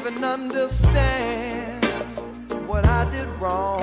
even understand what I did wrong.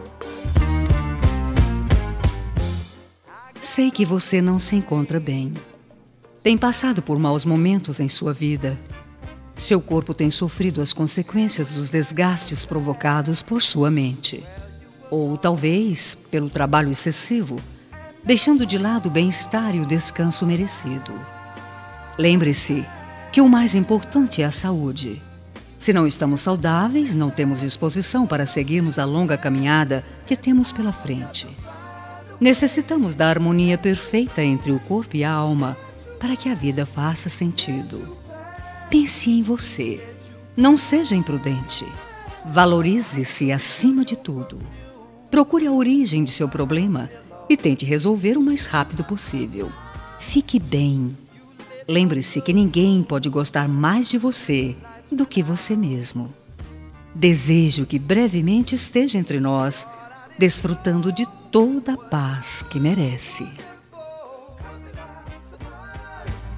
Sei que você não se encontra bem. Tem passado por maus momentos em sua vida. Seu corpo tem sofrido as consequências dos desgastes provocados por sua mente. Ou talvez pelo trabalho excessivo, deixando de lado o bem-estar e o descanso merecido. Lembre-se que o mais importante é a saúde. Se não estamos saudáveis, não temos disposição para seguirmos a longa caminhada que temos pela frente. Necessitamos da harmonia perfeita entre o corpo e a alma para que a vida faça sentido. Pense em você. Não seja imprudente. Valorize-se acima de tudo. Procure a origem de seu problema e tente resolver o mais rápido possível. Fique bem. Lembre-se que ninguém pode gostar mais de você do que você mesmo. Desejo que brevemente esteja entre nós, desfrutando de toda a paz que merece.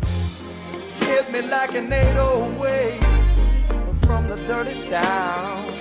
Hit me like an 808 from the dirty south.